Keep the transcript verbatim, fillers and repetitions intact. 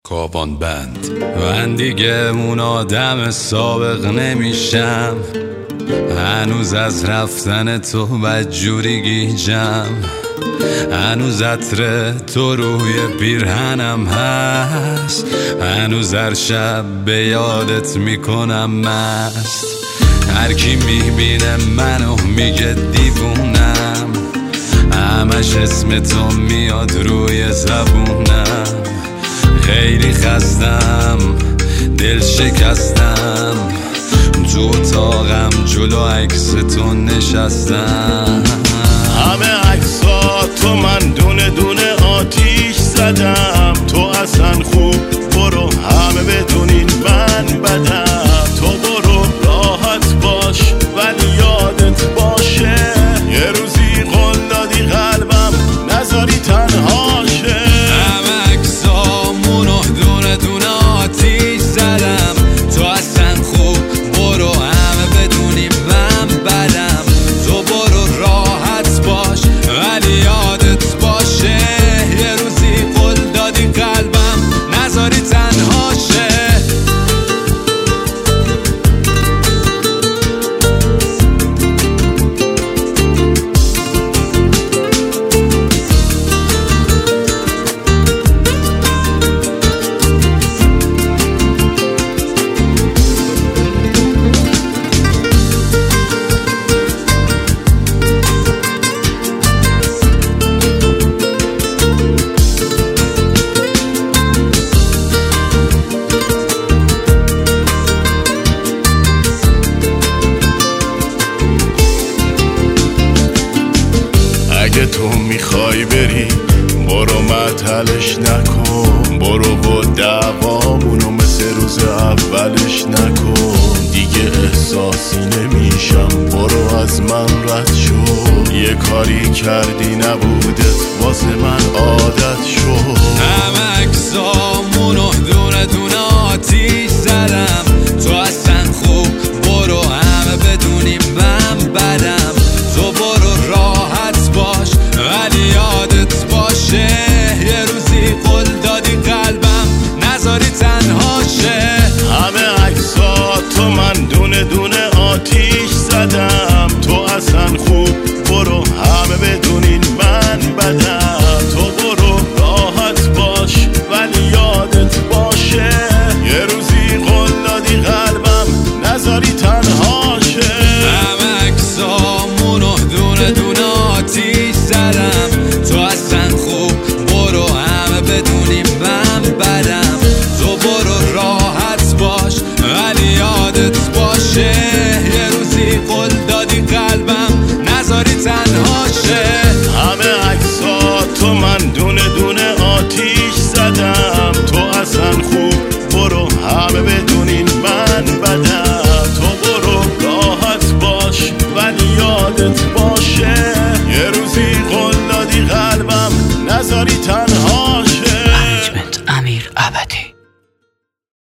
کابان بند. من دیگه اون آدم سابق نمیشم، هنوز از رفتن تو بدجوری گیجم، هنوز عطر تو روی پیرهنم هست، هنوز هر شب به یادت میکنم مست. هر کی میبینه منو میگه دیوونم، همش اسم تو میاد روی زبونم. خیلی خستم، دل شکستم، تو اتاقم جلو عکس تو نشستم. همه عکسا تو من دونه دونه آتیش زدم. تو اصلا خوب برو، همه بدونین من بدم. تو برو راحت باش ولی یادت باشه یه روزی قول دادی قلبم نذاری تنهاشه. همه عکسامونو دونه دونه آتیش زدم. تو اصلا خوب برو، همه بدونیم من بدم. تو برو راحت باش ولی یادت باشه یه روزی قول دادی قلبم نذاری تنهاشه. اگه تو میخوای بری برو معطلش نکن، برو و دعوامونو مثل روز اولش نکن. دیگه احساسی نمیشم، برو از من رد شو. یه کاری کردی نبوده واسه من عادت شو. همه عکسامونو دونه دونه آتیش زدم. تو اصلا خوب برو، همه بدونیم من بدم. تو برو راحت باش ولی یادت باشه یه روزی قول دادی قلبم نذاری تنهاشه. همه عکسا تو من دونه دونه آتیش زدم. تو اصلا خوب برو، همه بدونین من بدم. تو برو راحت باش ولی یادت باشه یه روزی قول دادی قلبم نذاری تنهاشه. همه عکسامونو دونه دونه آتیش زدم. تو اصلا خوب برو، همه بدونیم من